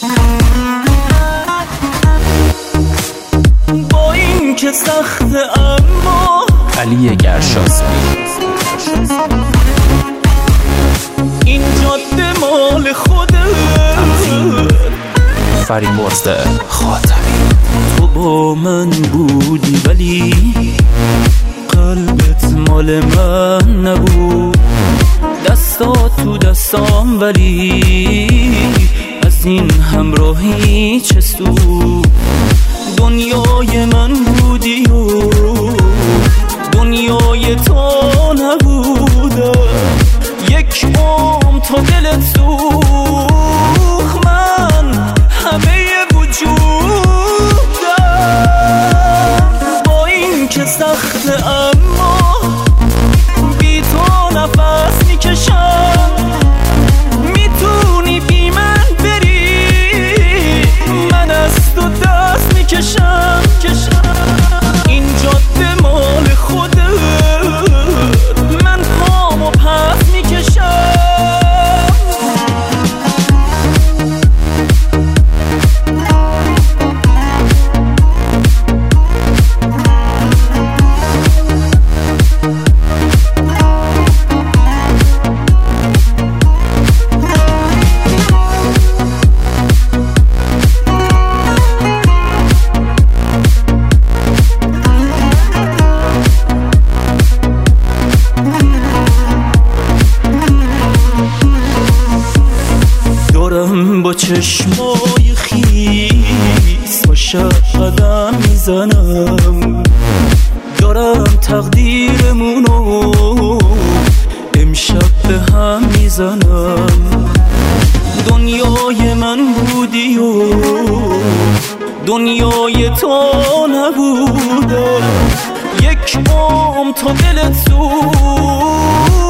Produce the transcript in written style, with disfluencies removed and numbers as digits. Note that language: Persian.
با این که سخته اما علی گرشاسبی این جاده مال خوده فریبرز خاتمی. تو با من بودی ولی قلبت مال من نبود، دستات تو دستام ولی از این همراهی چه سود. دنیای من بودی و دنیای تو نبوده، یک عمر تا دلت سوخت، من همه وجودم. با این که سخته اما بی تو نفس میکشم، میتونی بی من بری، من از تو دست میکشم. این جاده مال خوده، من پامو پس میکشم. با چشمای خیس باشد قدم میزنم، دارم تقدیرمونو امشب به هم میزنم. دنیای من بودی و دنیای تو نبوده، یک عمر تا دلت سوخت،